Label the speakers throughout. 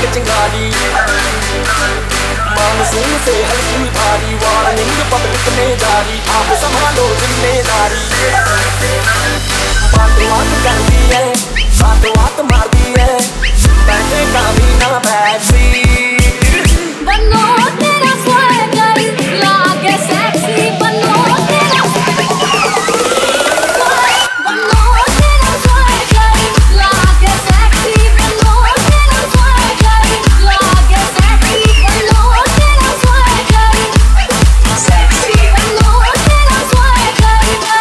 Speaker 1: के चिंगारी मानसून से हल्की भारी वार्निंग पब्लिक में जारी आप संभालो जिम्मेदारी बात बात करती है बात बात मारती है बैठे कामी ना बैठी
Speaker 2: बनो तेरा स्वैगर लागे सेक्सी बनो तेरा स्वैगर लागे सेक्सी बनो तेरा स्वैगर लागे सेक्सी बनो तेरा स्वैगर सेक्सी बनो तेरा स्वैगर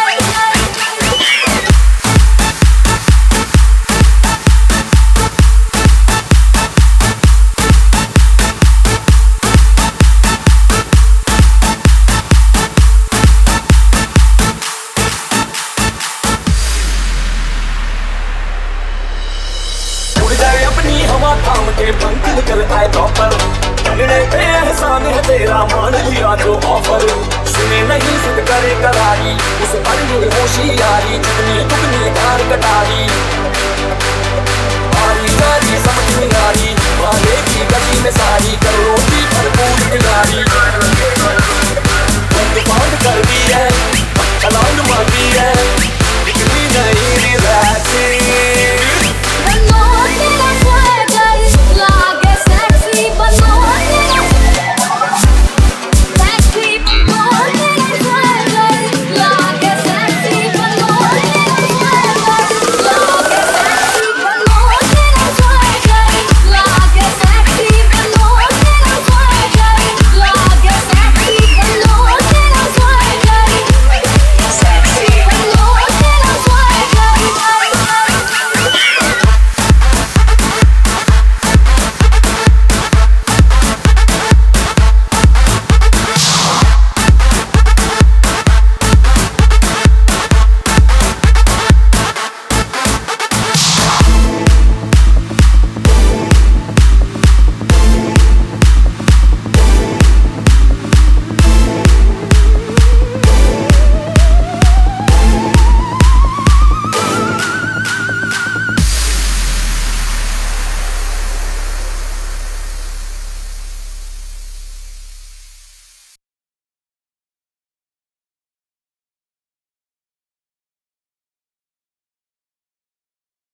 Speaker 1: अपनी हवा थाम के पंख निकल आए प्रॉपर चलने पे एहसान है तेरा मान लिया जो ऑफर सुने नहीं जिद करे करारी उस पर ये होशियारी चुगनी चुगनी धार कटारी आरी गारी समझ में गारी वाले की गली में सारी करो की भरपूर दिलारी बंद कर दी है